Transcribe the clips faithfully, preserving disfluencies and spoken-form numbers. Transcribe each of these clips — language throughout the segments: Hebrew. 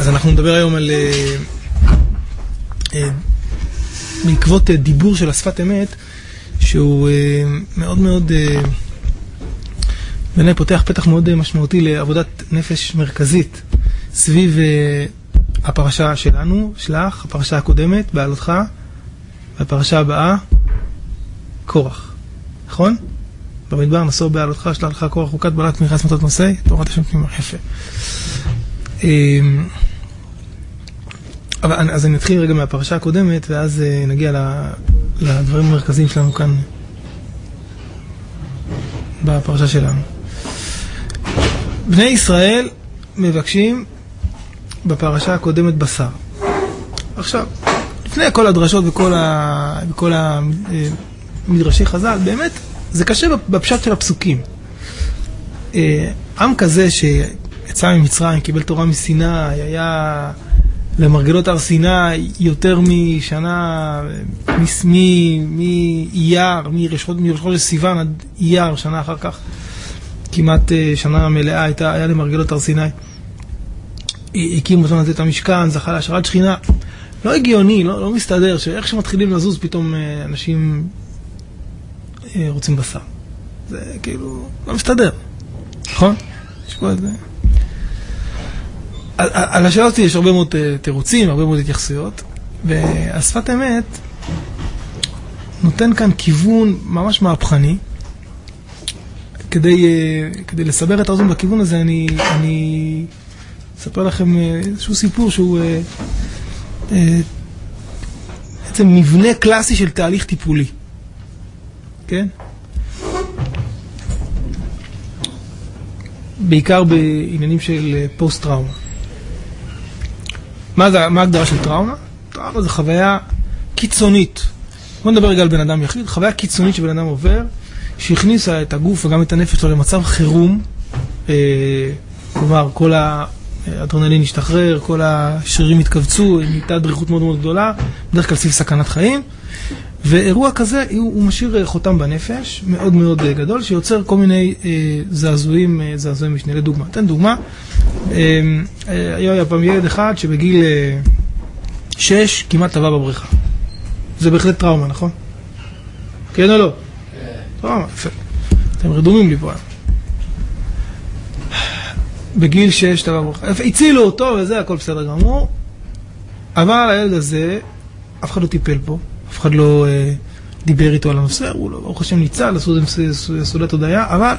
אז אנחנו נדבר היום על בעקבות דיבור של השפת אמת, שהוא מאוד מאוד בעיניי פותח פתח מאוד משמעותי לעבודת נפש מרכזית סביב הפרשה שלנו, שלח, הפרשה הקודמת, בעלותך, והפרשה הבאה, קורח. נכון? במדבר נסור בעלותך, שלח לך קורח חוקת בעלת מרחס מטות נושאי, תורת השם פנימה, יפה. אבל, אז אני אתחיל רגע מהפרשה הקודמת, ואז נגיע לדברים המרכזיים שלנו כאן בפרשה שלנו. בני ישראל מבקשים בפרשה הקודמת בשר. עכשיו, לפני כל הדרשות וכל ה... וכל המדרשי חז"ל, באמת, זה קשה בפשט של הפסוקים. עם כזה שיצא ממצרים, קיבל תורה מסיני, היה למרגלות הר סיני יותר משנה, מאייר, מראש חודש סיוון עד אייר, שנה אחר כך, כמעט שנה מלאה הייתה, היה למרגלות הר סיני. הקים אותם את המשכן, זכה להשראת שכינה. לא הגיוני, לא, לא מסתדר, שאיך שמתחילים לזוז פתאום אנשים רוצים בשר. זה כאילו, לא מסתדר. נכון? יש פה את זה. על, על השאלה הזאת יש הרבה מאוד תירוצים, הרבה מאוד התייחסויות, והשפת אמת נותן כאן כיוון ממש מהפכני. כדי, כדי לסבר את האוזן בכיוון הזה, אני, אני אספר לכם איזשהו סיפור שהוא בעצם מבנה קלאסי של תהליך טיפולי. כן? בעיקר בעניינים של פוסט-טראומה. מה זה, מה ההגדרה של טראומה? טראומה זה חוויה קיצונית. בוא נדבר רגע על בן אדם יחיד. חוויה קיצונית שבן אדם עובר, שהכניסה את הגוף וגם את הנפש שלו למצב חירום. כלומר, כל האדרנלין השתחרר, כל השרירים התכווצו, הייתה דריכות מאוד מאוד גדולה, בדרך כלל סביב סכנת חיים. ואירוע כזה, הוא משאיר חותם בנפש, מאוד מאוד גדול, שיוצר כל מיני זעזועים, זעזועים משנה. לדוגמה, תן דוגמה, היה פעם ילד אחד שבגיל שש כמעט טבע בבריכה. זה בהחלט טראומה, נכון? כן או לא? טראומה, יפה. אתם רדומים לי פה. בגיל שש טבע בבריכה. הצילו אותו וזה, הכל בסדר גמור. אבל הילד הזה, אף אחד לא טיפל פה. אף אחד לא אה, דיבר איתו על הנושא, הוא לא, ברוך השם ניצל, עשו סעודת הודיה, אבל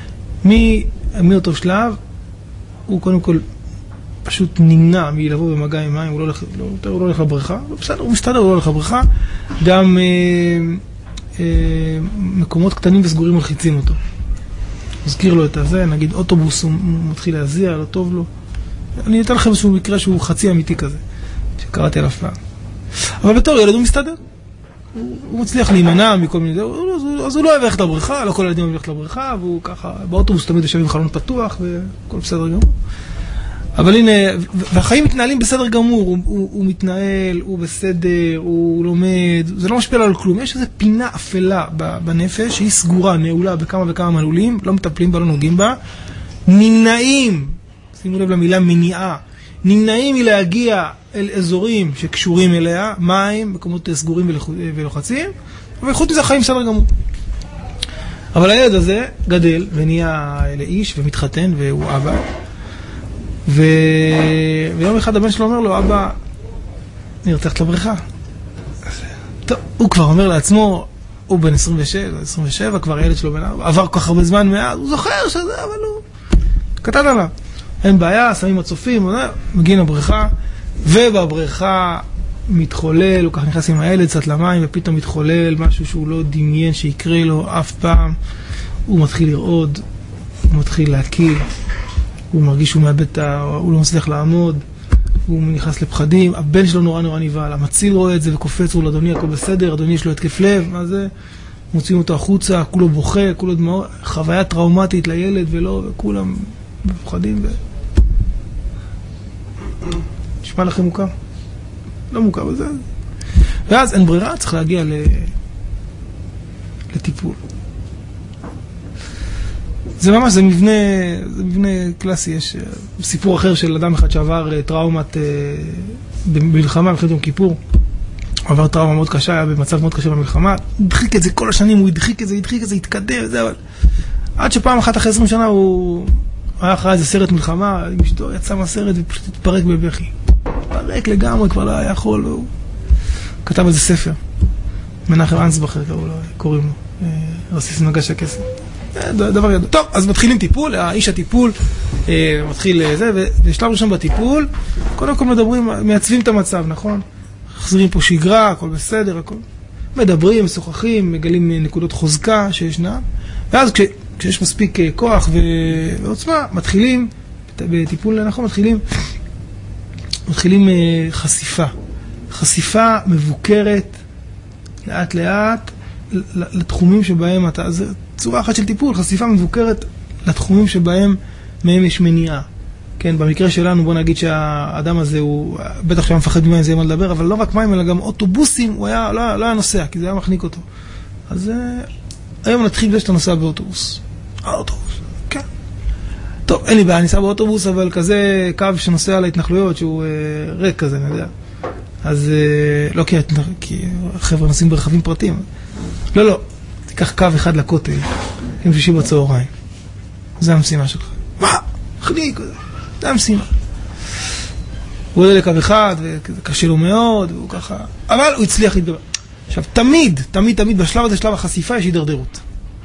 מאותו שלב, הוא קודם כל פשוט נמנע מלבוא במגע עם מים, הוא לא הולך, לא, הוא לא הולך לבריכה, בסדר, הוא מסתדר, הוא לא הולך לבריכה, גם אה, אה, מקומות קטנים וסגורים מלחיצים אותו. מזכיר לו את הזה, נגיד אוטובוס, הוא מתחיל להזיע, לא טוב לו. אני אתן לכם איזשהו מקרה שהוא חצי אמיתי כזה, שקראתי עליו פעם. אבל בתור ילד הוא מסתדר. הוא, הוא מצליח להימנע מכל מיני... אז הוא לא אוהב ללכת לבריכה, לא כל הילדים אוהב ללכת לבריכה, והוא ככה, באוטובוס תמיד יושב עם חלון פתוח, וכל בסדר גמור. אבל הנה, והחיים מתנהלים בסדר גמור, הוא, הוא, הוא מתנהל, הוא בסדר, הוא לומד, זה לא משפיע על כלום. יש איזו פינה אפלה בנפש, שהיא סגורה, נעולה בכמה וכמה מנעולים, לא מטפלים בה, לא נוגעים בה, נמנעים, שימו לב למילה מניעה, נמנעים מלהגיע אל אזורים שקשורים אליה, מים, מקומות סגורים ולוחצים, אבל חוץ מזה חיים בסדר גמור. אבל הילד הזה גדל ונהיה לאיש ומתחתן והוא אבא, ו... ויום אחד הבן שלו אומר לו, אבא, אני רוצה ללכת לבריכה. טוב, הוא כבר אומר לעצמו, הוא בן עשרים ושבע, עשרים ושבע, כבר הילד שלו בן ארבע, עבר כל כך הרבה זמן מאז, הוא זוכר שזה, אבל הוא קטן עליו. אין בעיה, שמים הצופים, מגיעים לבריכה, ובבריכה מתחולל, הוא כך נכנס עם הילד קצת למים, ופתאום מתחולל משהו שהוא לא דמיין שיקרה לו אף פעם. הוא מתחיל לרעוד, הוא מתחיל להקיא, הוא מרגיש שהוא מאבד את ה... הוא לא מצליח לעמוד, הוא נכנס לפחדים, הבן שלו נורא נורא נבהל, המציל רואה את זה וקופץ, הוא לאדוני, הכל בסדר, אדוני יש לו התקף לב, מה זה? מוציאים אותו החוצה, כולו בוכה, כולו דמעות, חוויה טראומטית לילד ולא, וכולם בפחדים ו... נשמע לכם מוכר? לא מוכר בזה. ואז אין ברירה, צריך להגיע ל... לטיפול. זה ממש, זה מבנה, זה מבנה קלאסי. יש סיפור אחר של אדם אחד שעבר טראומת במלחמה, במלחמת יום כיפור. הוא עבר טראומה מאוד קשה, היה במצב מאוד קשה במלחמה. הוא הדחיק את זה כל השנים, הוא הדחיק את זה, הדחיק את זה, התקדם, זה, אבל... עד שפעם אחת אחרי עשרים שנה הוא היה אחרי איזה סרט מלחמה, עם אשתו יצא מהסרט ופשוט התפרק בבכי. התפרק לגמרי, כבר לא היה יכול, הוא כתב איזה ספר. מנחם אנסבכר קוראים לו, רסיס מגש הכסף. דבר ידוע. טוב, אז מתחילים טיפול, האיש הטיפול מתחיל זה, ושלב ראשון בטיפול, קודם כל מדברים, מייצבים את המצב, נכון? חזרים פה שגרה, הכל בסדר, הכל. מדברים, משוחחים, מגלים נקודות חוזקה שישנה, ואז כש, כשיש מספיק כוח ועוצמה, מתחילים, בטיפול אנחנו מתחילים, מתחילים חשיפה. חשיפה מבוקרת, לאט לאט, לתחומים שבהם אתה, זה צורה אחת של טיפול, חשיפה מבוקרת לתחומים שבהם מהם יש מניעה. כן, במקרה שלנו בוא נגיד שהאדם הזה הוא, בטח שהיה מפחד ממים זה יהיה מה לדבר, אבל לא רק מים אלא גם אוטובוסים, הוא היה, לא, לא היה נוסע, כי זה היה מחניק אותו. אז היום נתחיל בזה שאתה נוסע באוטובוס. האוטובוס, כן. טוב, אין לי בעיה, ניסע באוטובוס, אבל כזה קו שנוסע להתנחלויות, שהוא אה, ריק כזה, אני יודע. אז אה, לא כי, כי חבר'ה נוסעים ברכבים פרטיים. לא, לא, תיקח קו אחד לכותל, עם שישי בצהריים. זה המשימה שלך. מה? חניק, זה המשימה. הוא עולה לקו אחד, וקשה לו מאוד, והוא ככה... אבל הוא הצליח להתגבר. עכשיו, תמיד, תמיד, תמיד, בשלב הזה, שלב החשיפה, יש הידרדרות.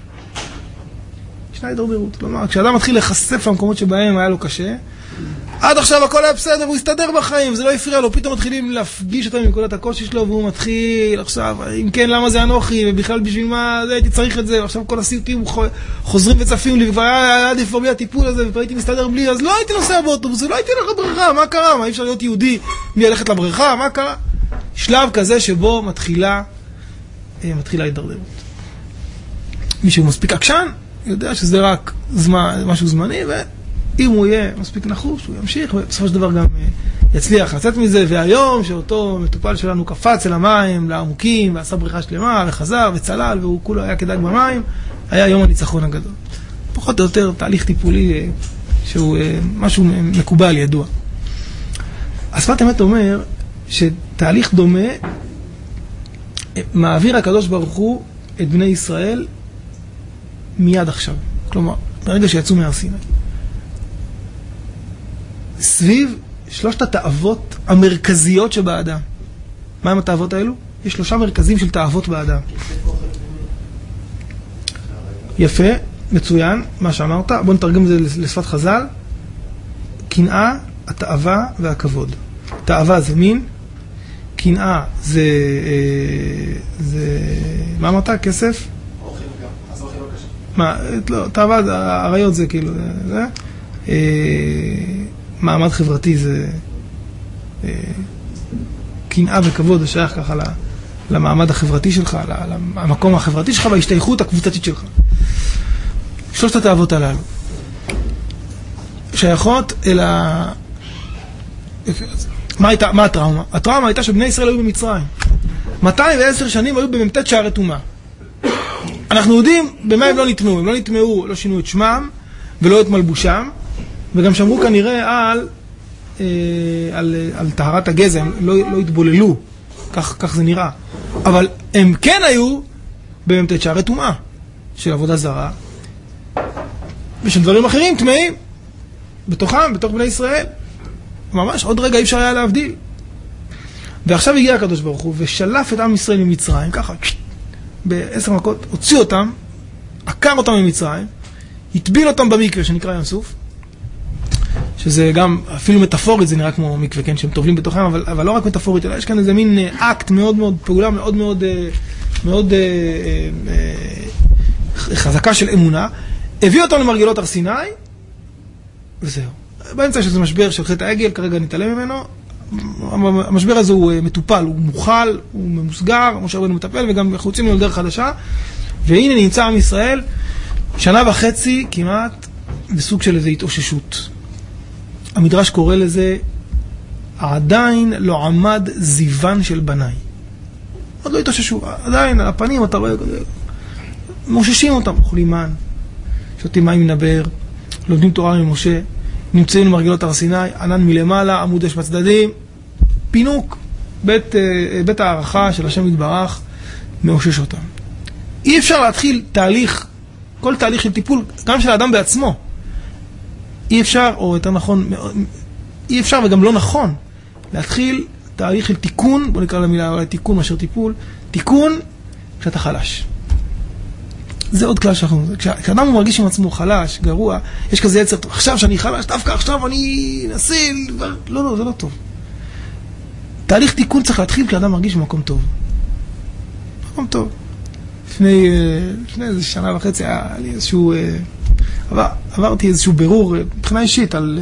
ישנה הידרדרות. כלומר, כשאדם מתחיל לחשף למקומות שבהם היה לו קשה, עד עכשיו הכל היה בסדר, והוא הסתדר בחיים, וזה לא הפריע לו, פתאום מתחילים להפגיש אותם עם נקודת הקושי שלו, והוא מתחיל עכשיו, אם כן, למה זה אנוכי, ובכלל בשביל מה, זה, הייתי צריך את זה, ועכשיו כל הסיוטים חוזרים וצפים לי, וכבר היה עדיף בלי הטיפול הזה, והייתי מסתדר בלי, אז לא הייתי נוסע באוטובוס, לא הייתי הולך לבריכה, מה קרה? מה, אי אפשר להיות יהודי מי הלכת לבריכה, מה קרה? שלב כזה שבו מתחילה, מתחילה הידרדרות. מי שהוא מספיק עקשן, יודע שזה רק זמן, משהו זמני, ואם הוא יהיה מספיק נחוש, הוא ימשיך, ובסופו של דבר גם יצליח לצאת מזה, והיום שאותו מטופל שלנו קפץ אל המים, לעמוקים, ועשה בריכה שלמה, וחזר, וצלל, והוא כולו היה כדג במים, היה יום הניצחון הגדול. פחות או יותר תהליך טיפולי שהוא משהו מקובל, ידוע. השפת אמת אומר שתהליך דומה מעביר הקדוש ברוך הוא את בני ישראל מיד עכשיו. כלומר, ברגע שיצאו מהר סיני. סביב שלושת התאוות המרכזיות שבאדם. מה הם התאוות האלו? יש שלושה מרכזים של תאוות באדם. יפה, מצוין, מה שאמרת. בוא נתרגם את זה לשפת חז"ל. קנאה, התאווה והכבוד. תאווה זה מין, קנאה זה, זה, מה אמרת? כסף? אוכל גם, אז אוכל לא קשה. מה, לא, תאווה, הרעיות זה כאילו, זה, מעמד חברתי זה, קנאה וכבוד זה שייך ככה למעמד החברתי שלך, למקום החברתי שלך וההשתייכות הקבוצתית שלך. שלושת התאוות הללו שייכות אל ה... מה הייתה, מה הטראומה? הטראומה הייתה שבני ישראל היו במצרים. מאתיים ועשר שנים היו במ"ט שערי טומאה. אנחנו יודעים במה הם לא נטמעו. הם לא נטמעו, לא שינו את שמם ולא את מלבושם, וגם שמרו כנראה על, אה, על, על טהרת הגזע, הם לא, לא התבוללו. כך, כך זה נראה. אבל הם כן היו במ"ט שערי טומאה של עבודה זרה, ושל דברים אחרים טמאים בתוכם, בתוך בני ישראל. ממש עוד רגע אי אפשר היה להבדיל. ועכשיו הגיע הקדוש ברוך הוא ושלף את עם ישראל ממצרים, ככה, בעשר מכות, הוציא אותם, עקר אותם ממצרים, הטביל אותם במקווה שנקרא ים סוף, שזה גם, אפילו מטאפורית זה נראה כמו מקווה, כן, שהם טובלים בתוכם, אבל, אבל לא רק מטאפורית, אלא יש כאן איזה מין אקט מאוד מאוד, פעולה מאוד מאוד, מאוד אה, אה, חזקה של אמונה, הביא אותם למרגלות הר סיני, וזהו. באמצע שזה משבר של חטא העגל, כרגע נתעלם ממנו, המשבר הזה הוא מטופל, הוא מוכל, הוא ממוסגר, משה רבנו מטפל, וגם אנחנו יוצאים לנו דרך חדשה, והנה נמצא עם ישראל שנה וחצי כמעט בסוג של איזו התאוששות. המדרש קורא לזה, עדיין לא עמד זיוון של בניי. עוד לא התאוששו, עדיין על הפנים אתה רואה, מוששים אותם, אוכלים מן. שותים מים מנבר, לומדים תורה ממשה, נמצאים למרגלות הר סיני, ענן מלמעלה, עמוד אש בצדדים, פינוק, בית, בית הערכה של השם יתברך, מאושש אותם. אי אפשר להתחיל תהליך, כל תהליך של טיפול, גם של האדם בעצמו. אי אפשר, או יותר נכון, אי אפשר וגם לא נכון, להתחיל תהליך של תיקון, בוא נקרא למילה אולי תיקון מאשר טיפול, תיקון כשאתה חלש. זה עוד כלל שאנחנו, כשאדם הוא מרגיש עם עצמו חלש, גרוע, יש כזה יצר, עכשיו שאני חלש, דווקא עכשיו אני אנסה, לא, לא, זה לא טוב. תהליך תיקון צריך להתחיל כשאדם מרגיש במקום טוב. מקום טוב. לפני, לפני איזה שנה וחצי היה לי איזשהו, עבר, עברתי איזשהו ברור, מבחינה אישית, על,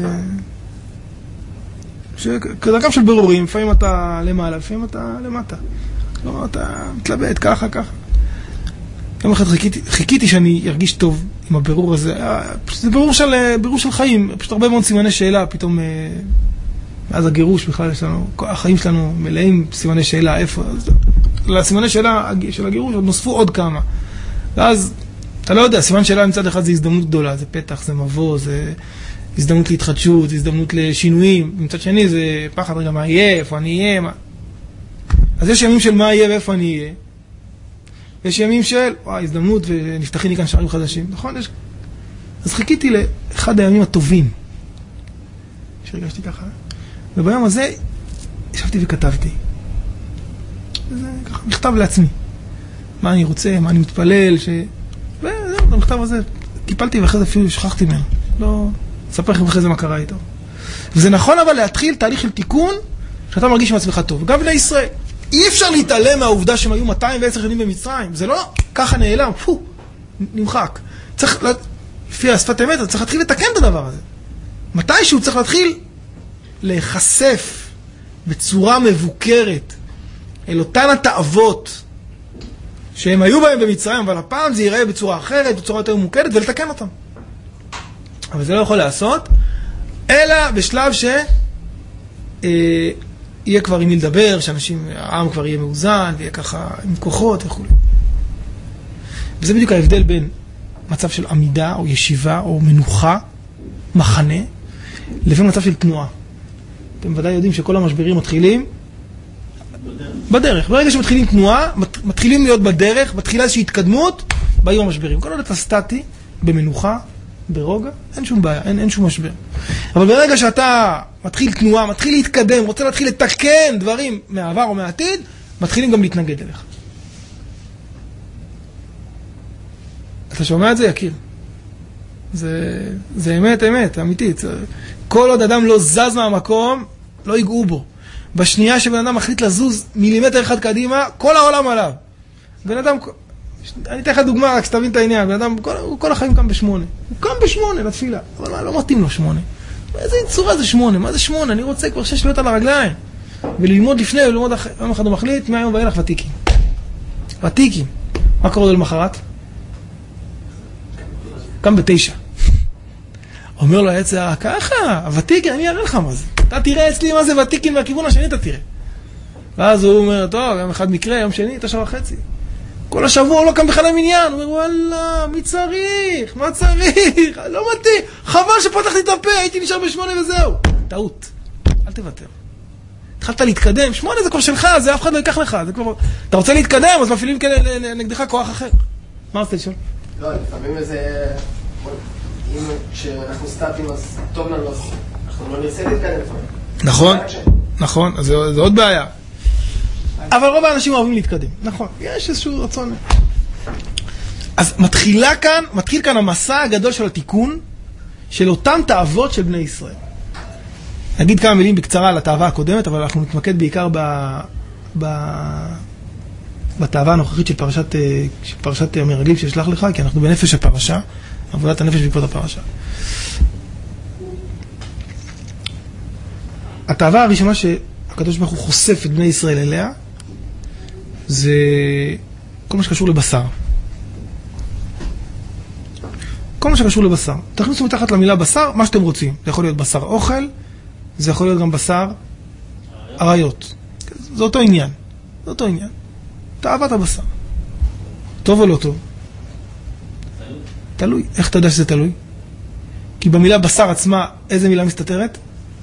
כדרכם של ברורים, לפעמים אתה למעלה, לפעמים אתה למטה. לא, אתה מתלבט ככה, ככה. יום אחד חיכיתי, חיכיתי שאני ארגיש טוב עם הבירור הזה. זה בירור של, בירור של חיים, פשוט הרבה מאוד סימני שאלה, פתאום, מאז הגירוש בכלל יש לנו, החיים שלנו מלאים סימני שאלה, איפה, לסימני שאלה של הגירוש עוד נוספו עוד כמה. ואז, אתה לא יודע, סימן שאלה מצד אחד זה הזדמנות גדולה, זה פתח, זה מבוא, זה הזדמנות להתחדשות, זה הזדמנות לשינויים. מצד שני זה פחד רגע, מה יהיה, איפה אני אהיה, מה... אז יש ימים של מה יהיה ואיפה אני אהיה. יש ימים של, וואי, הזדמנות ונפתחים לי כאן שערים חדשים. נכון? יש... אז חיכיתי לאחד הימים הטובים. שהרגשתי ככה. וביום הזה ישבתי וכתבתי. זה ככה, מכתב לעצמי. מה אני רוצה, מה אני מתפלל, ש... וזהו, במכתב הזה טיפלתי ואחרי זה אפילו שכחתי ממנו. לא... אספר לכם אחרי זה מה קרה איתו. וזה נכון אבל להתחיל תהליך של תיקון שאתה מרגיש עם עצמך טוב. גם בני ישראל. אי אפשר להתעלם מהעובדה שהם היו מאתיים ועשר שנים במצרים. זה לא ככה נעלם, פו, נמחק. צריך, לפי השפת האמת, צריך להתחיל לתקן את הדבר הזה. מתישהו צריך להתחיל להיחשף בצורה מבוקרת אל אותן התאוות שהם היו בהם במצרים, אבל הפעם זה ייראה בצורה אחרת, בצורה יותר ממוקדת, ולתקן אותם. אבל זה לא יכול לעשות, אלא בשלב ש... אה, יהיה כבר עם מי לדבר, שאנשים, העם כבר יהיה מאוזן, ויהיה ככה עם כוחות וכו'. וזה בדיוק ההבדל בין מצב של עמידה, או ישיבה, או מנוחה, מחנה, לבין מצב של תנועה. אתם ודאי יודעים שכל המשברים מתחילים בדרך. בדרך. ברגע שמתחילים תנועה, מתחילים להיות בדרך, מתחילה איזושהי התקדמות, באים המשברים. כל עוד אתה סטטי, במנוחה, ברוגע, אין שום בעיה, אין, אין שום משבר. אבל ברגע שאתה מתחיל תנועה, מתחיל להתקדם, רוצה להתחיל לתקן דברים מהעבר או מהעתיד, מתחילים גם להתנגד אליך. אתה שומע את זה, יקיר? זה, זה אמת, אמת, אמיתית. זה, כל עוד אדם לא זז מהמקום, לא ייגעו בו. בשנייה שבן אדם מחליט לזוז מילימטר אחד קדימה, כל העולם עליו. בן אדם... אני אתן לך דוגמה, רק שתבין את העניין. בן אדם, כל, כל החיים קם בשמונה. הוא קם בשמונה לתפילה. אבל מה, לא מתאים לו שמונה. איזה צורה זה שמונה? מה זה שמונה? אני רוצה כבר שש להיות על הרגליים. וללמוד לפני, וללמוד אחרי. יום אחד הוא מחליט, מהיום ואילך ותיקים. ותיקים. מה קורה לו למחרת? קם בתשע. אומר לו העצה, ככה, הוותיקים, אני אראה לך מה זה. אתה תראה אצלי מה זה ותיקים, והכיוון השני אתה תראה. ואז הוא אומר, טוב, יום אחד מקרה, יום שני, תשע וחצי. כל השבוע הוא לא קם בכלל למניין. הוא אומר, וואלה, מי צריך? מה צריך? לא מתאים. חבל שפתחתי את הפה, הייתי נשאר בשמונה וזהו. טעות. אל תוותר. התחלת להתקדם. שמונה זה כבר שלך, זה אף אחד לא ייקח לך. זה כבר... אתה רוצה להתקדם, אז מפעילים נגדך כוח אחר. מה רוצה לשאול? לא, לפעמים איזה... אם כשאנחנו סטטים, אז טוב לנו, אז אנחנו לא נרצה להתקדם לפעמים. נכון, נכון. אז זה עוד בעיה. אבל רוב האנשים אוהבים להתקדם. נכון, יש איזשהו רצון. אז מתחילה כאן, מתחיל כאן המסע הגדול של התיקון של אותם תאוות של בני ישראל. נגיד כמה מילים בקצרה על התאווה הקודמת, אבל אנחנו נתמקד בעיקר ב... ב... בתאווה הנוכחית של פרשת, של פרשת המרגלים שישלח לך, כי אנחנו בנפש הפרשה, עבודת הנפש בעקבות הפרשה. התאווה הראשונה שהקדוש ברוך הוא חושף את בני ישראל אליה, זה כל מה שקשור לבשר. כל מה שקשור לבשר. תכניסו מתחת למילה בשר, מה שאתם רוצים. זה יכול להיות בשר אוכל, זה יכול להיות גם בשר עריות. זה אותו עניין. זה אותו עניין. תאוות הבשר. טוב או לא טוב? תלוי. איך אתה יודע שזה תלוי? כי במילה בשר עצמה, איזה מילה מסתתרת?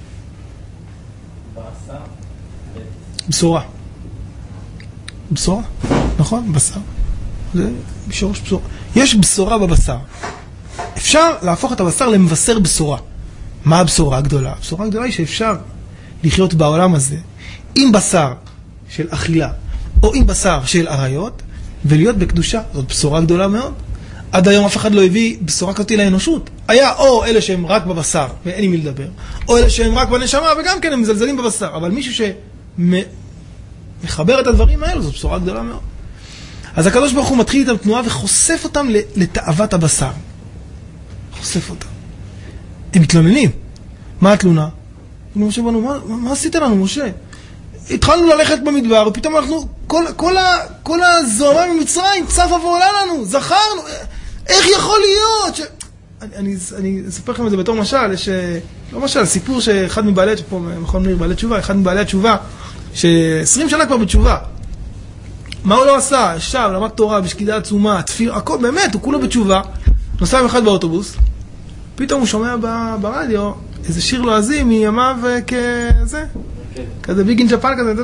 בשר. בשורה. בשורה, נכון? בשר. זה בשורש בשורה. יש בשורה בבשר. אפשר להפוך את הבשר למבשר בשורה. מה הבשורה הגדולה? הבשורה הגדולה היא שאפשר לחיות בעולם הזה עם בשר של אכילה, או עם בשר של עריות, ולהיות בקדושה. זאת בשורה גדולה מאוד. עד היום אף אחד לא הביא בשורה כזאת לאנושות. היה או אלה שהם רק בבשר, ואין עם מי לדבר, או אלה שהם רק בנשמה, וגם כן הם מזלזלים בבשר. אבל מישהו שמחבר את הדברים האלו, זאת בשורה גדולה מאוד. אז הקדוש ברוך הוא מתחיל איתם תנועה וחושף אותם לתאוות הבשר. חושף אותם. הם מתלוננים. מה התלונה? משה בנו, מה, מה עשית לנו, משה? התחלנו ללכת במדבר, ופתאום אנחנו, כל, כל, ה, כל הזוהמה ממצרים צפה ועולה לנו, זכרנו, איך יכול להיות? ש... אני, אני, אני אספר לכם את זה בתור משל, יש, לא משל, סיפור שאחד מבעלי, פה מכון מאיר בעלי תשובה, אחד מבעלי התשובה, ש-עשרים שנה כבר בתשובה. מה הוא לא עשה? ישב, למד תורה, בשקידה עצומה, תפיר, הכל, באמת, הוא כולו בתשובה, נוסע עם אחד באוטובוס, פתאום הוא שומע ב, ברדיו, איזה שיר לועזי מימיו כזה, כזה ביגין ג'פן כזה,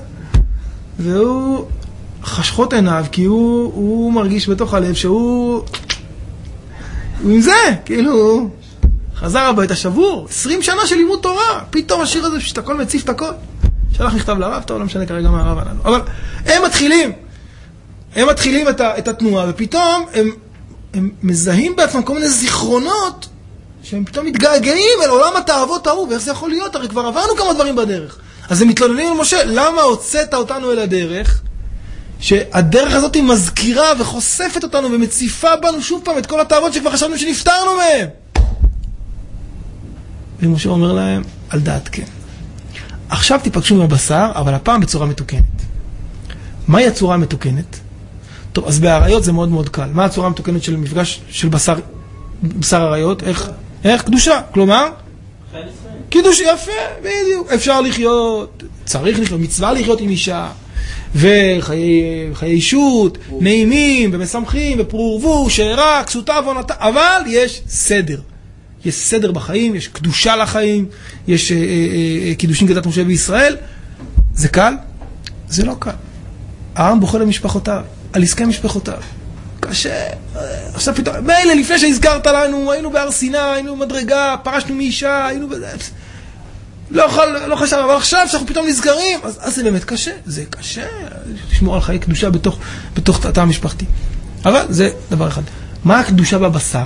והוא חשכות עיניו, כי הוא, הוא מרגיש בתוך הלב שהוא, הוא עם זה, כאילו, חזר הביתה שבור, עשרים שנה של לימוד תורה, פתאום השיר הזה פשוט הכל מציף את הכל, שלח נכתב לרב, טוב, לא משנה כרגע מה הרב עלינו, אבל הם מתחילים, הם מתחילים את, ה, את התנועה, ופתאום הם, הם מזהים בעצמם כל מיני זיכרונות, שהם פתאום מתגעגעים אל עולם התאוות ההוא, ואיך זה יכול להיות? הרי כבר עברנו כמה דברים בדרך. אז הם מתלוננים על משה, למה הוצאת אותנו אל הדרך? שהדרך הזאת היא מזכירה וחושפת אותנו ומציפה בנו שוב פעם את כל התאוות שכבר חשבנו שנפטרנו מהם. ומשה אומר להם, על דעת כן. עכשיו תיפגשו עם הבשר, אבל הפעם בצורה מתוקנת. מהי הצורה המתוקנת? טוב, אז בעריות זה מאוד מאוד קל. מה הצורה המתוקנת של מפגש של בשר, בשר עריות? איך? איך? קדושה. כלומר? קידוש יפה, בדיוק. אפשר לחיות, צריך לחיות, מצווה לחיות עם אישה, וחיי אישות, נעימים ומשמחים, ופרורבו, שערה, כסותה ועונתה, אבל יש סדר. יש סדר בחיים, יש קדושה לחיים, יש אה, אה, אה, קידושים כדת משה בישראל. זה קל? זה לא קל. העם בוחר למשפחותיו, על עסקי משפחותיו. קשה. עכשיו פתאום, מילא לפני שהזכרת לנו, היינו בהר סיני, היינו במדרגה, פרשנו מאישה, היינו בזה. לא, לא חשב, אבל עכשיו שאנחנו פתאום נזכרים, אז, אז זה באמת קשה. זה קשה לשמור על חיי קדושה בתוך, בתוך תא המשפחתי. אבל זה דבר אחד. מה הקדושה בבשר?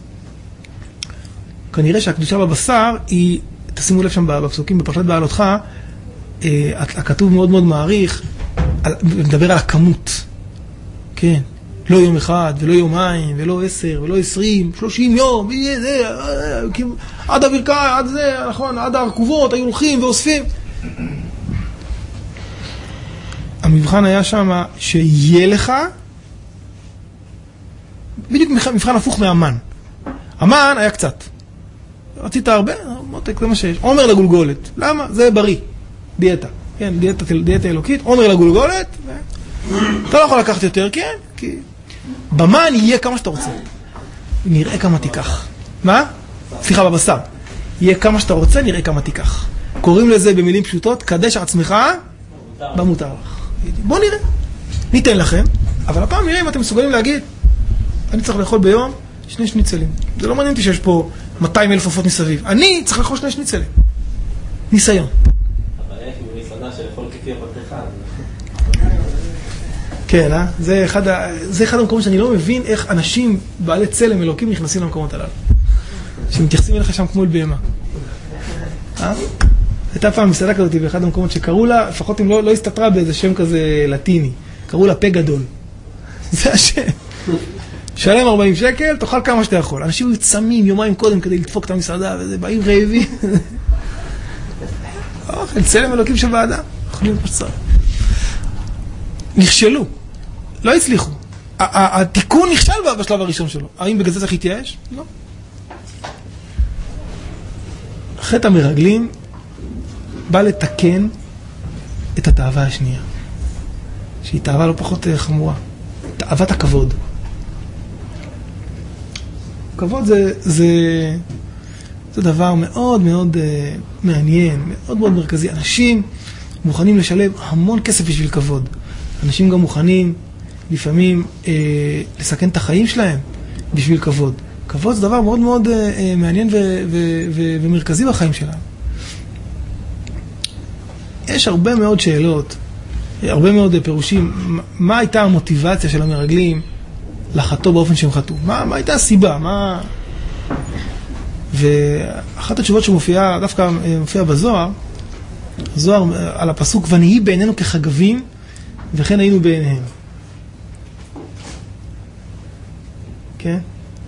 כנראה שהקדושה בבשר היא, תשימו לב שם בפסוקים, בפרשת בעלותך, הכתוב מאוד מאוד מעריך, מדבר על הכמות. כן. לא יום אחד, ולא יומיים, ולא עשר, ולא עשרים, שלושים יום, עד הברכיים, עד זה, נכון, עד הרכובות, היו הולכים ואוספים. המבחן היה שם שיהיה לך, בדיוק מבחן הפוך מהמן. המן היה קצת. רצית הרבה, מותק, זה מה שיש. עומר לגולגולת. למה? זה בריא. דיאטה. כן, דיאטה, דיאטה אלוקית. עומר לגולגולת. אתה לא יכול לקחת יותר, כן? כי במן יהיה כמה שאתה רוצה. נראה כמה תיקח. מה? סליחה, בבשר. יהיה כמה שאתה רוצה, נראה כמה תיקח. קוראים לזה במילים פשוטות, קדש עצמך במותר לך. בוא נראה. ניתן לכם, אבל הפעם נראה אם אתם מסוגלים להגיד, אני צריך לאכול ביום שני שניצלים. זה לא מעניין אותי שיש פה מאתיים אלף עופות מסביב. אני צריך לאכול שני שניצלים. ניסיון. אבל איך הוא מסעדה של לאכול כפי הפתחה? כן, אה? זה אחד, זה אחד המקומות שאני לא מבין איך אנשים בעלי צלם אלוקים נכנסים למקומות הללו. שמתייחסים אליך שם כמו אל בהמה. אה? הייתה פעם מסעדה כזאת באחד המקומות שקראו לה, לפחות אם לא, לא הסתתרה באיזה שם כזה לטיני, קראו לה פה גדול. זה השם. שלם ארבעים שקל, תאכל כמה שאתה יכול. אנשים היו צמים יומיים קודם כדי לדפוק את המסעדה, וזה באים רעבים. אוכל, צלם אלוקים של ועדה. אוכלים כמו שצריך. נכשלו. לא הצליחו. התיקון נכשל בשלב הראשון שלו. האם בגלל זה צריך להתייאש? לא. חטא המרגלים בא לתקן את התאווה השנייה. שהיא תאווה לא פחות חמורה. תאוות הכבוד. כבוד זה, זה, זה דבר מאוד מאוד uh, מעניין, מאוד מאוד מרכזי. אנשים מוכנים לשלם המון כסף בשביל כבוד. אנשים גם מוכנים לפעמים uh, לסכן את החיים שלהם בשביל כבוד. כבוד זה דבר מאוד מאוד uh, מעניין ו- ו- ו- ומרכזי בחיים שלהם. יש הרבה מאוד שאלות, הרבה מאוד פירושים. מה הייתה המוטיבציה של המרגלים לחטוא באופן שהם חטאו? מה, מה הייתה הסיבה? מה... ואחת התשובות שמופיעה, דווקא מופיעה בזוהר, זוהר על הפסוק, ונהי בעינינו כחגבים, וכן היינו בעיניהם. כן?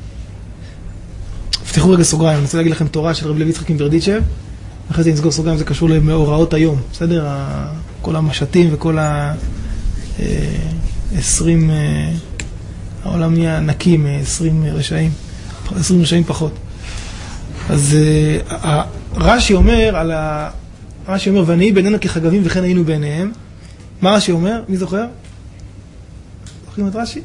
פתחו רגע סוגריים, אני רוצה להגיד לכם תורה של רב לוי יצחק מברדיצ'ב, אחרי זה נסגור סוגריים, זה קשור למאורעות היום, בסדר? כל המשתים וכל ה-עשרים, העולם נהיה נקי מ-עשרים רשעים, עשרים רשעים פחות. אז רש"י אומר, על ה... רש"י אומר, ונהי בעינינו כחגבים וכן היינו בעיניהם. מה רש"י אומר? מי זוכר? זוכרים את רש"י?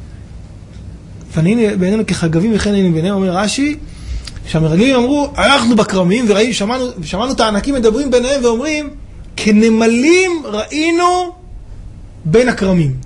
ונהי בעינינו כחגבים וכן היינו בעיניהם, אומר רש"י, שהמרגלים אמרו, הלכנו בכרמים וראינו, שמענו, שמענו את הענקים מדברים ביניהם ואומרים, כנמלים ראינו בין הכרמים.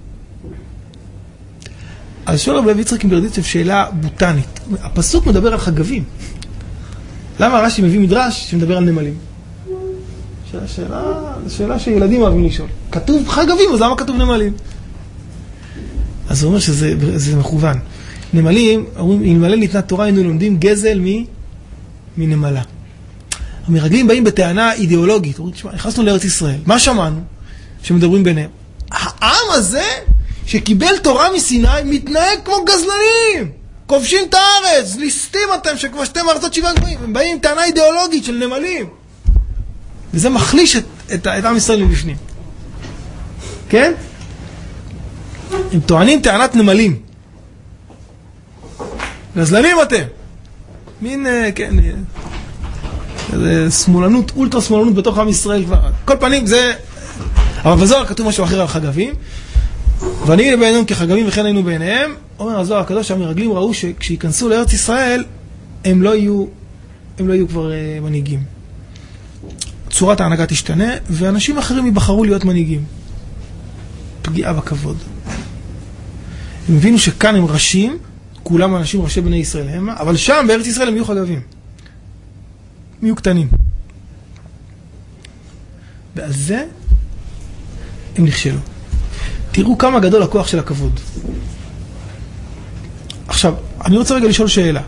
אז שואל רב לוי יצחק מברדיצ'ב שאלה בוטנית. הפסוק מדבר על חגבים. למה רש"י מביא מדרש שמדבר על נמלים? שאלה, שאלה, שאלה שילדים אוהבים לשאול. כתוב חגבים, אז למה כתוב נמלים? אז הוא אומר שזה זה מכוון. נמלים, אומרים, אלמלא ניתנה תורה, היינו לומדים גזל מ, מנמלה. המרגלים באים בטענה אידיאולוגית. אומרים, תשמע, נכנסנו לארץ ישראל. מה שמענו? שמדברים ביניהם. העם הזה שקיבל תורה מסיני מתנהג כמו גזלנים. כובשים את הארץ, ליסטים אתם שכבשתם ארצות שבעה גבוהים. הם באים עם טענה אידיאולוגית של נמלים. וזה מחליש את, את, את עם ישראל מבפנים. כן? הם טוענים טענת נמלים. גזלנים אתם. מין, כן, זה שמאלנות, אולטרה שמאלנות בתוך עם ישראל כבר. כל פנים זה... אבל בזוהר כתוב משהו אחר על חגבים. ונהי בעינינו כחגבים וכן היינו בעיניהם. אומר הזוהר הקדוש שהמרגלים ראו שכשייכנסו לארץ ישראל הם לא יהיו, הם לא יהיו כבר uh, מנהיגים. צורת ההנהגה תשתנה ואנשים אחרים ייבחרו להיות מנהיגים. פגיעה בכבוד. הם הבינו שכאן הם ראשים, כולם אנשים ראשי בני ישראל הם, אבל שם בארץ ישראל הם יהיו חגבים. הם יהיו קטנים. ועל זה הם נכשלו. תראו כמה גדול הכוח של הכבוד. עכשיו, אני רוצה רגע לשאול שאלה.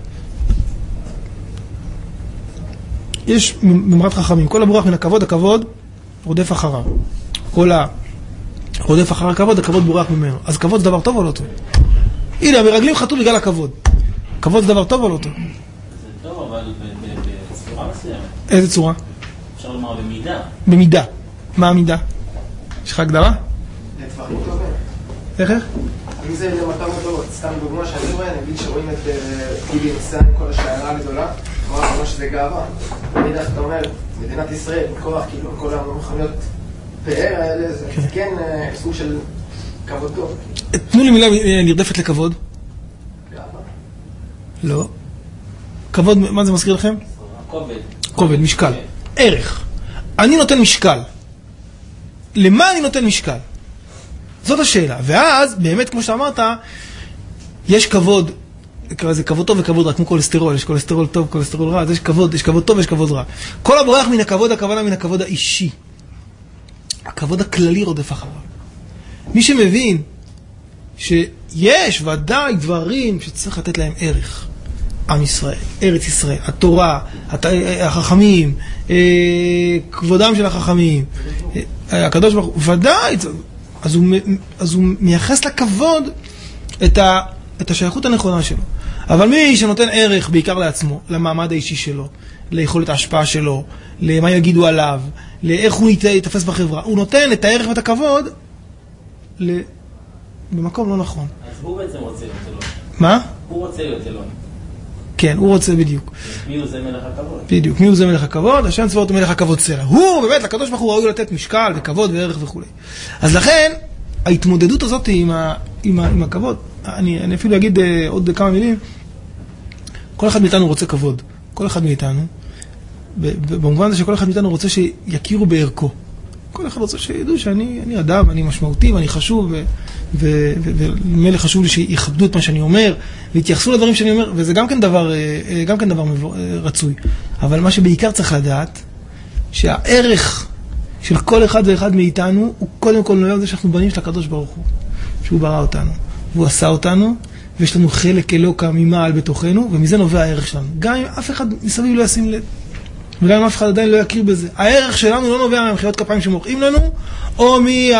יש ממרת חכמים, כל הברוח מן הכבוד, הכבוד רודף אחריו. כל הרודף אחר הכבוד, הכבוד בורח ממנו. אז כבוד זה דבר טוב או לא טוב? הנה, המרגלים חטאו בגלל הכבוד. כבוד זה דבר טוב או לא טוב? זה טוב, אבל בצורה מסוימת. איזה צורה? אפשר לומר במידה. במידה. מה המידה? יש לך הגדרה? לדברים טובים. איך איך? אם זה למטרות טובות, סתם דוגמה שאני רואה, נגיד שרואים את גילי נוסע עם כל השיירה הגדולה, כלומר, ממש שזה גאווה. במידה אתה אומר, מדינת ישראל, כוח, כאילו, כל המכוניות פאר האלה, זה כן סוג של כבוד טוב. תנו לי מילה נרדפת לכבוד. גאווה. לא. כבוד, מה זה מזכיר לכם? כובד. כובד, משקל. ערך. אני נותן משקל. למה אני נותן משקל? זאת השאלה. ואז, באמת, כמו שאמרת, יש כבוד, זה כבוד טוב וכבוד רע, כמו קולסטרול, יש קולסטרול טוב, קולסטרול רע, אז יש כבוד, יש כבוד טוב ויש כבוד רע. כל הבורח מן הכבוד, הכוונה מן הכבוד האישי. הכבוד הכללי רודף אחריו. מי שמבין שיש ודאי דברים שצריך לתת להם ערך. עם ישראל, ארץ ישראל, התורה, החכמים, כבודם של החכמים, הקדוש ברוך הוא, ודאי, אז הוא, אז הוא מייחס לכבוד את, ה, את השייכות הנכונה שלו. אבל מי שנותן ערך בעיקר לעצמו, למעמד האישי שלו, ליכולת ההשפעה שלו, למה יגידו עליו, לאיך הוא יתפס בחברה, הוא נותן את הערך ואת הכבוד במקום לא נכון. אז הוא בעצם רוצה להיות אלוהים. מה? הוא רוצה להיות אלוהים. כן, הוא רוצה בדיוק. מי הוא זה מלך הכבוד? בדיוק, מי הוא זה מלך הכבוד? השם צבאות הוא מלך הכבוד סלע. הוא, באמת, לקדוש ברוך הוא ראוי לתת משקל וכבוד וערך וכו'. אז לכן, ההתמודדות הזאת עם, ה, עם, ה, עם הכבוד, אני, אני אפילו אגיד uh, עוד כמה מילים, כל אחד מאיתנו רוצה כבוד. כל אחד מאיתנו, במובן הזה שכל אחד מאיתנו רוצה שיכירו בערכו. כל אחד רוצה שידעו שאני אני אדם, אני משמעותי, ואני חשוב, ומילא חשוב לי שיכבדו את מה שאני אומר, והתייחסו לדברים שאני אומר, וזה גם כן דבר, גם כן דבר רצוי. אבל מה שבעיקר צריך לדעת, שהערך של כל אחד ואחד מאיתנו, הוא קודם כל נובע בזה שאנחנו בנים של הקדוש ברוך הוא, שהוא ברא אותנו, והוא עשה אותנו, ויש לנו חלק אלוקה ממעל בתוכנו, ומזה נובע הערך שלנו. גם אם אף אחד מסביב לא ישים לב, וגם אם אף אחד עדיין לא יכיר בזה. הערך שלנו לא נובע מהמחיאות כפיים שמוחאים לנו, או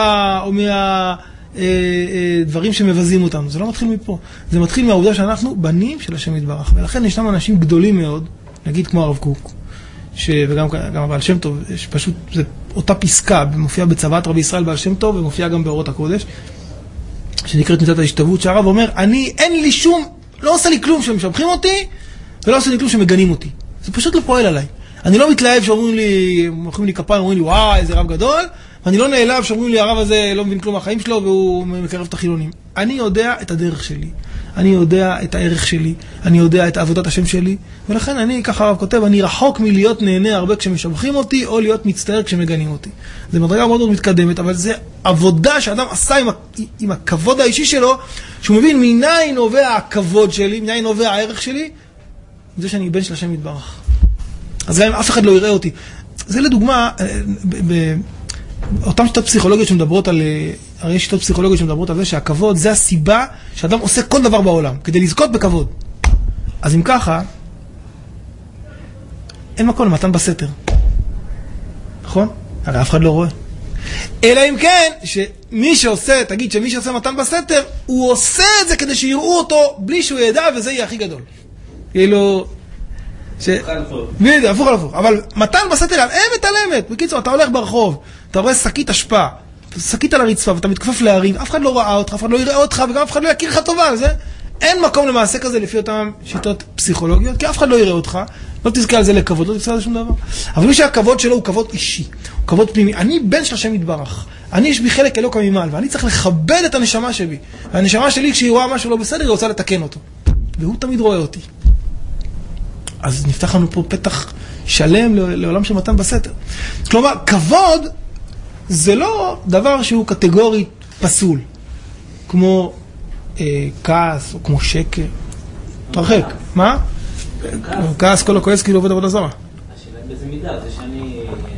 מהדברים שמבזים אותנו. זה לא מתחיל מפה. זה מתחיל מהעובדה שאנחנו בנים של השם יתברך. ולכן ישנם אנשים גדולים מאוד, נגיד כמו הרב קוק, וגם הבעל שם טוב, שפשוט זה אותה פסקה, מופיעה בצוואת רבי ישראל בעל שם טוב, ומופיעה גם באורות הקודש, שנקראת מצוות ההשתוות, שהרב אומר, אני, אין לי שום, לא עושה לי כלום שמשבחים אותי, ולא עושה לי כלום שמגנים אותי. זה פשוט לא פועל עליי. אני לא מתלהב שאומרים לי, מוחאים לי כפיים, אומרים לי, וואי, איזה רב גדול, ואני לא נעלב שאומרים לי, הרב הזה לא מבין כלום מהחיים שלו, והוא מקרב את החילונים. אני יודע את הדרך שלי, אני יודע את הערך שלי, אני יודע את עבודת השם שלי, ולכן אני, ככה הרב כותב, אני רחוק מלהיות נהנה הרבה כשמשבחים אותי, או להיות מצטער כשמגנים אותי. זה מדרגה מאוד מאוד מתקדמת, אבל זה עבודה שאדם עשה עם, עם הכבוד האישי שלו, שהוא מבין מניין נובע הכבוד שלי, מניין נובע הערך שלי, זה שאני בן של השם יתברך. אז גם אם אף אחד לא יראה אותי. זה לדוגמה, אותם שיטות פסיכולוגיות שמדברות על, הרי יש שיטות פסיכולוגיות שמדברות על זה שהכבוד זה הסיבה שאדם עושה כל דבר בעולם, כדי לזכות בכבוד. אז אם ככה, אין מקום למתן בסתר. נכון? הרי אף אחד לא רואה. אלא אם כן, שמי שעושה, תגיד שמי שעושה מתן בסתר, הוא עושה את זה כדי שיראו אותו בלי שהוא ידע, וזה יהיה הכי גדול. כאילו... הפוך על הפוך. אבל מתן בסתר על אמת על אמת. בקיצור, אתה הולך ברחוב, אתה רואה שקית השפעה, שקית על הרצפה, ואתה מתכופף להרים, אף אחד לא ראה אותך, אף אחד לא יראה אותך, וגם אף אחד לא יכיר לך טובה על זה. אין מקום למעשה כזה לפי אותם שיטות פסיכולוגיות, כי אף אחד לא יראה אותך, לא תזכה על זה לכבוד, לא תזכה על זה שום דבר. אבל מי שהכבוד שלו הוא כבוד אישי, הוא כבוד פנימי. אני בן של השם יתברך, אני יש בי חלק אלוקה ממעל, ואני צריך לכבד את הנשמה שלי. והנשמה שלי, כשהיא רואה משהו לא בסדר, היא רוצה לתקן אותו. והוא תמיד רואה אותי. אז נפתח לנו פה פתח שלם לעולם של מתן בסתר. כלומר, כבוד זה לא דבר שהוא קטגורית פסול, כמו אה, כעס או כמו שקר. תרחק. מה? כעס כל הכועס כאילו עובד עבודה זרה. השאלה באיזה מידה, זה שאני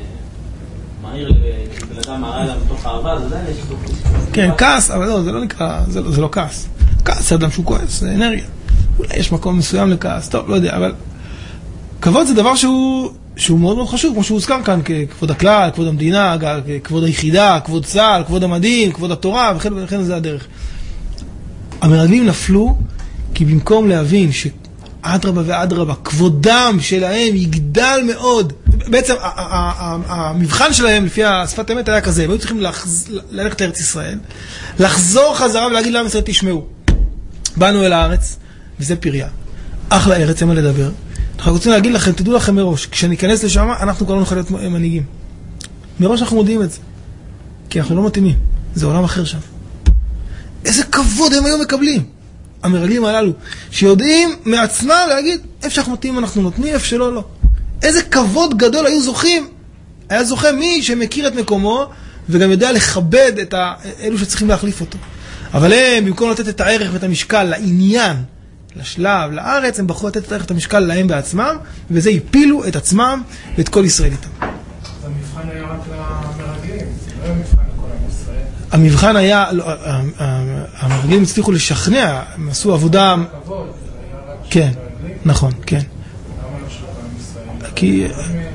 מהיר לבלדה מערה לה מתוך אהבה, זה עדיין יש פה... כן, כעס, אבל לא, זה לא נקרא, זה לא, זה לא כעס. כעס זה אדם שהוא כועס, זה אנרגיה. אולי יש מקום מסוים לכעס, טוב, לא יודע, אבל כבוד זה דבר שהוא, שהוא מאוד מאוד חשוב, כמו שהוא הוזכר כאן, ככבוד הכלל, כבוד המדינה, כבוד היחידה, כבוד צה"ל, כבוד המדים, כבוד התורה, וכן, וכן זה הדרך. המרגלים נפלו, כי במקום להבין שאדרבה ואדרבה, כבודם שלהם יגדל מאוד, בעצם המבחן שלהם לפי השפת האמת היה כזה, הם היו צריכים ללכת לארץ ישראל, לחזור חזרה ולהגיד לעם ישראל, תשמעו, באנו אל הארץ, וזה פריה. אחלה ארץ, אין מה לדבר. אנחנו רוצים להגיד לכם, תדעו לכם מראש, כשניכנס לשם, אנחנו כבר לא נוכל להיות מנהיגים. מראש אנחנו מודיעים את זה. כי אנחנו לא מתאימים. זה עולם אחר שם. איזה כבוד הם היום מקבלים. המרגלים הללו, שיודעים מעצמם להגיד, איפה שאנחנו מתאימים אנחנו נותנים, איפה שלא, לא. איזה כבוד גדול היו זוכים. היה זוכה מי שמכיר את מקומו, וגם יודע לכבד את אלו שצריכים להחליף אותו. אבל הם, במקום לתת את הערך ואת המשקל לעניין, לשלב, לארץ, הם בחרו לתת את המשקל להם בעצמם, וזה הפילו את עצמם ואת כל ישראל איתם. אז המבחן היה רק למרגלים, לא היה מבחן לכל עם ישראל. המבחן היה, המרגלים הצליחו לשכנע, הם עשו עבודה... הכבוד, היה רק כן, נכון, כן. למה לא שלו עם ישראל? כי...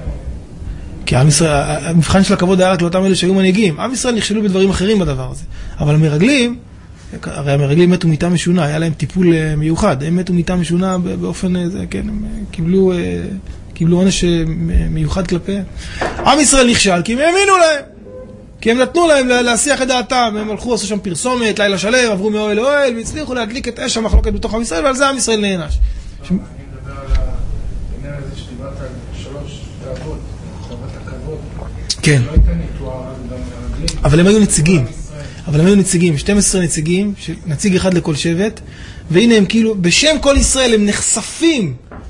כי עם ישראל, המבחן של הכבוד היה רק לאותם אלה שהיו מנהיגים. עם ישראל נכשלו בדברים אחרים בדבר הזה. אבל המרגלים, הרי המרגלים מתו מיטה משונה, היה להם טיפול מיוחד, הם מתו מיטה משונה באופן זה, כן, הם קיבלו, קיבלו עונש מיוחד כלפיהם. עם ישראל נכשל, כי הם האמינו להם, כי הם נתנו להם להשיח את דעתם, הם הלכו, עשו שם פרסומת, לילה שלם, עברו מאוהל לאוהל, והצליחו להדליק את אש המחלוקת בתוך עם ישראל, ועל זה עם ישראל נענש. אני מדבר על העניין הזה שדיברת על שלוש תאוות, תאוות הכבוד. כן. לא הייתה ניתואר, גם מרגלים. אבל הם היו נציגים. אבל הם היו נציגים, שנים עשר נציגים, נציג אחד לכל שבט, והנה הם כאילו, בשם כל ישראל הם נחשפים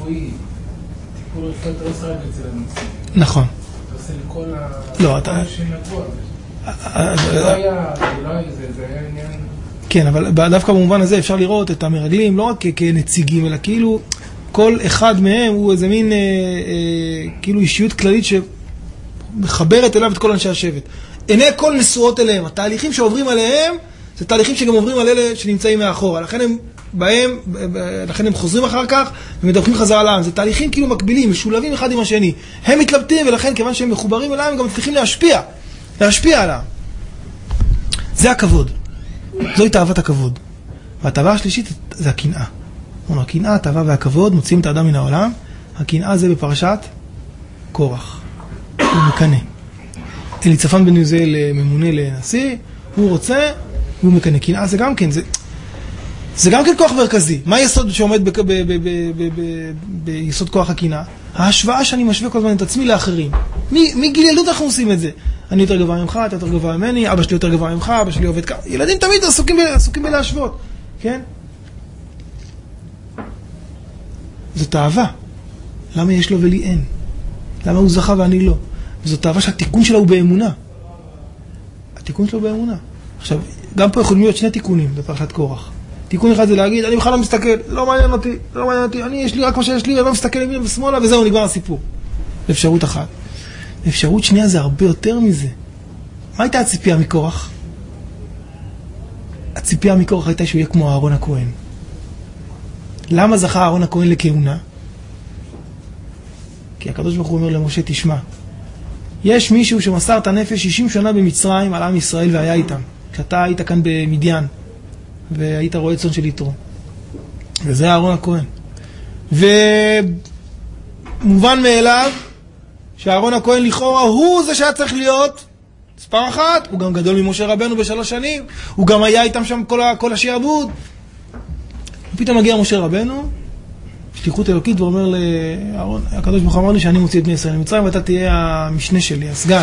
רפואי, טיפול רפואי, אתה עושה רק אצל הנוצרים. נכון. אתה עושה לכל ה... לא, אתה... שנגוע. זה לא היה, זה לא היה, זה היה עניין... כן, אבל דווקא במובן הזה אפשר לראות את המרגלים לא רק כנציגים, אלא כאילו כל אחד מהם הוא איזה מין אה, אה, כאילו אישיות כללית שמחברת אליו את כל אנשי השבט. עיני כל נשואות אליהם. התהליכים שעוברים עליהם זה תהליכים שגם עוברים על אלה שנמצאים מאחורה. לכן הם בהם, לכן הם חוזרים אחר כך ומדווחים חזרה לעם. זה תהליכים כאילו מקבילים, משולבים אחד עם השני. הם מתלבטים ולכן כיוון שהם מחוברים אליהם הם גם מצליחים להשפיע, להשפיע עליהם. זה הכבוד. זוהי תאוות הכבוד. והתאווה השלישית זה הקנאה. הקנאה, התאווה והכבוד מוציאים את האדם מן העולם. הקנאה זה בפרשת קורח. הוא מקנא. אליצפן בן יוזיאל ממונה לנשיא, הוא רוצה, הוא מקנא. קנאה זה גם כן, זה, זה גם כן כוח מרכזי. מה היסוד שעומד ב, ב, ב, ב, ב, ב, ביסוד כוח הקנאה? ההשוואה שאני משווה כל הזמן את עצמי לאחרים. מגיל ילדות אנחנו עושים את זה. אני יותר גבוה ממך, אתה יותר גבוה ממני, אבא שלי יותר גבוה ממך, אבא שלי עובד ככה. ילדים תמיד עסוקים, עסוקים בלהשוות, כן? זו תאווה. למה יש לו ולי אין? למה הוא זכה ואני לא? וזו תאווה שהתיקון שלה הוא באמונה. התיקון שלו באמונה. עכשיו, גם פה יכולים להיות שני תיקונים בפרשת קורח. תיקון אחד זה להגיד, אני בכלל לא מסתכל, לא מעניין אותי, לא מעניין אותי, אני יש לי רק מה שיש לי, אני לא מסתכל ימינה ושמאלה, וזהו, נגמר הסיפור. אפשרות אחת. אפשרות שנייה זה הרבה יותר מזה. מה הייתה הציפייה מקורח? הציפייה מקורח הייתה שהוא יהיה כמו אהרון הכהן. למה זכה אהרון הכהן לכהונה? כי הקדוש ברוך הוא אומר למשה, תשמע, יש מישהו שמסר את הנפש שישים שנה במצרים על עם ישראל והיה איתם. כשאתה היית כאן במדיין והיית רואה צאן של יתרו. וזה אהרון הכהן. ומובן מאליו שאהרון הכהן לכאורה הוא זה שהיה צריך להיות מספר אחת, הוא גם גדול ממשה רבנו בשלוש שנים, הוא גם היה איתם שם כל, כל השיעבוד. ופתאום מגיע משה רבנו, שליחות אלוקית, ואומר לאהרון, הקדוש ברוך הוא אמר לי שאני מוציא את בני ישראל למצרים, ואתה תהיה המשנה שלי, הסגן.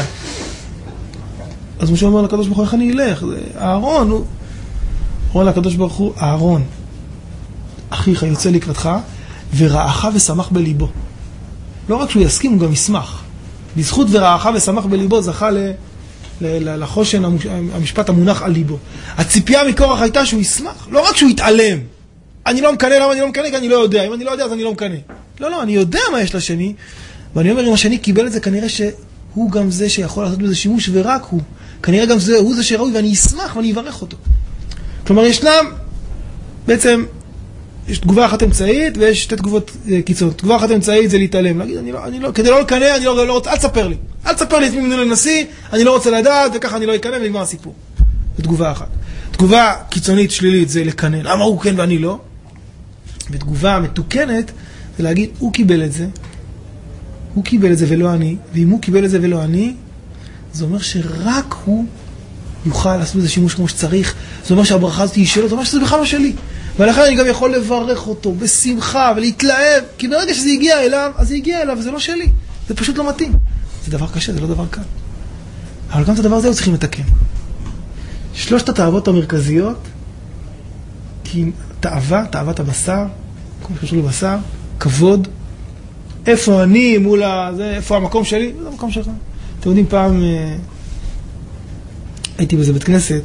אז משה אומר לקדוש ברוך הוא, איך אני אלך? אהרון, הוא... אומר לקדוש ברוך הוא, אהרון, אחיך יוצא לקראתך, ורעך ושמח בליבו. לא רק שהוא יסכים, הוא גם ישמח. בזכות ורעך ושמח בליבו זכה ל... לחושן המשפט המונח על ליבו. הציפייה מקורח הייתה שהוא ישמח, לא רק שהוא יתעלם. אני לא מקנה, למה אני לא מקנה? כי אני לא יודע. אם אני לא יודע, אז אני לא מקנה. לא, לא, אני יודע מה יש לשני, ואני אומר, אם השני קיבל את זה, כנראה שהוא גם זה שיכול לעשות בזה שימוש, ורק הוא. כנראה גם זה, הוא זה שראוי, ואני אשמח ואני אברך אותו. כלומר, ישנם, בעצם, יש תגובה אחת אמצעית, ויש שתי תגובות קיצוניות. תגובה אחת אמצעית זה להתעלם. להגיד, אני לא, אני לא, כדי לא לקנה, אני לא, לא רוצה, אל תספר לי. אל תספר לי את מי מינו לנשיא, אני לא רוצה לדעת, וככה אני לא אקנה, ונגמר הסיפור. זו תגובה אחת. תגובה קיצונית שלילית זה לקנה. למה הוא כן ואני לא? ותגובה מתוקנת זה להגיד, הוא קיבל את זה, הוא קיבל את זה ולא אני, ואם הוא קיבל את זה ולא אני, זה אומר שרק הוא יוכל לעשות בזה שימוש כמו שצריך, זה אומר שהברכה הזאת היא שלו, זה אומר שזה בכלל לא שלי. ולכן אני גם יכול לברך אותו בשמחה ולהתלהב, כי ברגע שזה הגיע אליו, אז זה הגיע אליו, וזה לא שלי. זה פשוט לא מתאים. זה דבר קשה, זה לא דבר קל. אבל גם את הדבר הזה הוא צריכים לתקן. שלושת התאוות המרכזיות, כי תאווה, תאוות הבשר, כמו שקשור לבשר, כבוד, איפה אני מול הזה, איפה המקום שלי? זה המקום שלך. אתם יודעים, פעם אה, הייתי באיזה בית כנסת,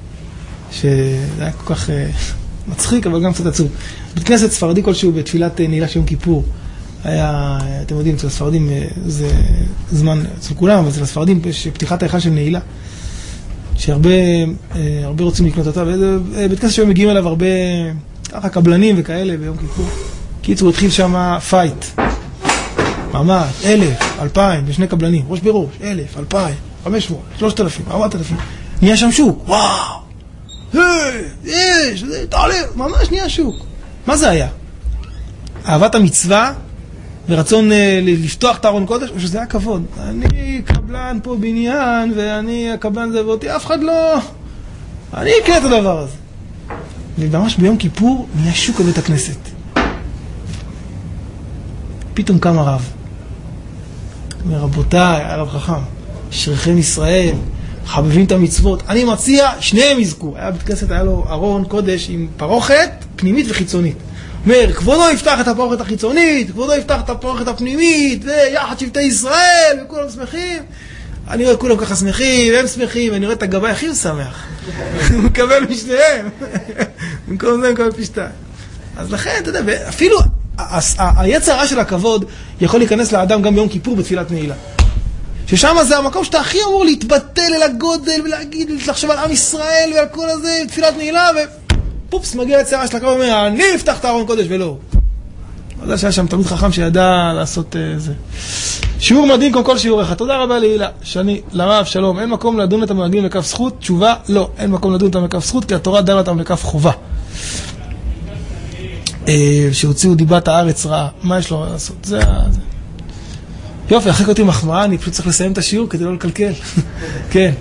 שזה היה כל כך אה, מצחיק, אבל גם קצת עצוב. בית כנסת ספרדי כלשהו בתפילת אה, נעילה של יום כיפור. היה, אתם יודעים, אצל הספרדים אה, זה זמן, אצל כולם, אבל אצל הספרדים יש פתיחת ההיכל של נעילה. שהרבה אה, הרבה רוצים לקנות אותה, וזה בית כנסת שהם מגיעים אליו הרבה ככה קבלנים וכאלה ביום כיפור. קיצור, התחיל שם פייט. ממש, אלף, אלפיים, ושני קבלנים, ראש בראש, אלף, אלפיים, חמש מאות, שלושת אלפים, ארבעת אלפים. נהיה שם שוק, וואו! היי, יש, תעלה, ממש נהיה שוק. מה זה היה? אהבת המצווה ורצון אה, לפתוח את הארון קודש, או שזה היה כבוד. אני קבלן פה בניין, ואני הקבלן זה ואותי, אף אחד לא... אני אקנה את הדבר הזה. וממש ביום כיפור נהיה שוק בבית הכנסת. פתאום קם הרב. אומר, רבותיי, הרב חכם, אשריכם ישראל, חבבים את המצוות. אני מציע, שניהם יזכו. היה בית כנסת, היה לו ארון קודש עם פרוכת, פנימית וחיצונית. אומר, כבודו יפתח את הפרוכת החיצונית, כבודו יפתח את הפרוכת הפנימית, ויחד שבטי ישראל, וכולם שמחים. אני רואה כולם ככה שמחים, והם שמחים, ואני רואה את הגבאי הכי שמח. הוא מקבל משניהם. במקום זה הוא מקבל פשטה. אז לכן, אתה יודע, אפילו היצר הרע של הכבוד יכול להיכנס לאדם גם ביום כיפור בתפילת נעילה. ששם זה המקום שאתה הכי אמור להתבטל אל הגודל ולהגיד, לחשוב על עם ישראל ועל כל הזה, תפילת נעילה, ופופס, מגיע יצר הרע של הכבוד ואומר, אני אפתח את הארון קודש ולא. אז שהיה שם תלמיד חכם שידע לעשות זה. שיעור מדהים כמו כל שיעורך. תודה רבה להילה. שני, לרב, שלום. אין מקום לדון את המרגלים לכף זכות? תשובה, לא. אין מקום לדון אותם לכף זכות, כי התורה דנה אותם לכף חובה. שהוציאו דיבת הארץ רעה. מה יש לו לעשות? זה... יופי, אחרי אותי מחמאה, אני פשוט צריך לסיים את השיעור כדי לא לקלקל. כן.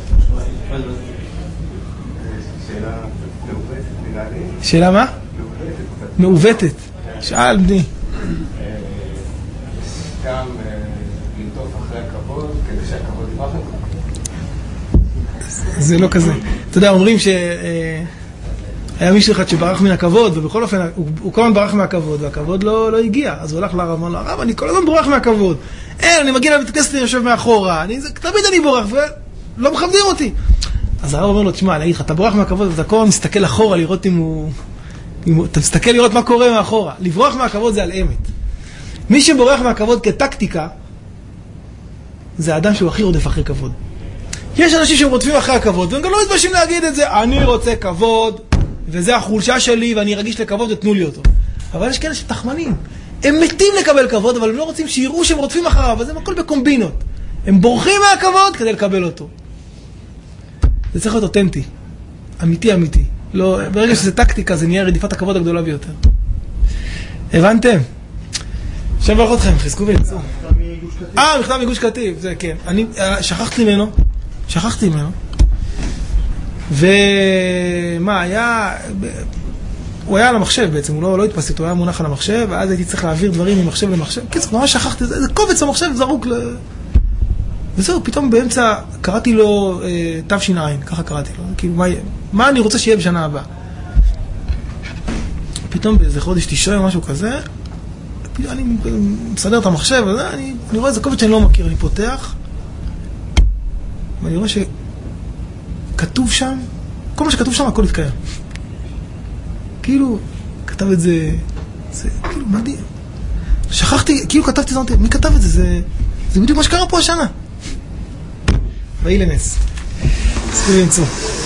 שאלה מעוותת, נראה לי. שאלה מה? מעוותת. שאל בני. גם לנטוף אחרי הכבוד, כדי שהכבוד יברח לך? זה לא כזה. אתה יודע, אומרים ש... היה מישהו אחד שברח מן הכבוד, ובכל אופן, הוא כל הזמן ברח מהכבוד, והכבוד לא הגיע. אז הוא הלך לרב, אמר לו, הרב, אני כל הזמן בורח מהכבוד. אין, אני מגיע לבית הכנסת, אני יושב מאחורה, תמיד אני בורח, ולא מכבדים אותי. אז הרב אומר לו, תשמע, אני אגיד לך, אתה בורח מהכבוד, ואתה כל הזמן מסתכל אחורה, לראות אם הוא... אתה מסתכל לראות מה קורה מאחורה. לברוח מהכבוד זה על אמת. מי שבורח מהכבוד כטקטיקה, זה האדם שהוא הכי רודף אחרי כבוד. יש אנשים שהם רודפים אחרי הכבוד, והם גם לא מתביישים להגיד את זה, אני רוצה כבוד, וזה החולשה שלי, ואני רגיש לכבוד, ותנו לי אותו. אבל יש כאלה שתחמנים. הם מתים לקבל כבוד, אבל הם לא רוצים שיראו שהם רודפים אחריו, אז הם הכל בקומבינות. הם בורחים מהכבוד כדי לקבל אותו. זה צריך להיות אותנטי. אמיתי, אמיתי. לא, ברגע שזה טקטיקה, זה נהיה רדיפת הכבוד הגדולה ביותר. הבנתם? עכשיו ברך אתכם, חזקו ונצאו. אה, מכתב מגוש קטיף, זה כן. אני שכחתי ממנו, שכחתי ממנו. ומה, היה... הוא היה על המחשב בעצם, הוא לא, לא התפס איתו, הוא היה מונח על המחשב, ואז הייתי צריך להעביר דברים ממחשב למחשב. כן, ממש שכחתי, זה, זה קובץ המחשב זרוק ל... וזהו, פתאום באמצע קראתי לו אה, תו שיניים, ככה קראתי לו, כאילו, מה, מה אני רוצה שיהיה בשנה הבאה? פתאום באיזה חודש תשרי או משהו כזה, אני מסדר את המחשב, אני, אני רואה איזה קובץ שאני לא מכיר, אני פותח, ואני רואה שכתוב שם, כל מה שכתוב שם הכל התקיים. כאילו, כתב את זה, זה כאילו מדהים. שכחתי, כאילו כתבתי, זמנתי, מי כתב את זה? זה, זה בדיוק מה שקרה פה השנה. ויהי לנס. סקובי נצאו.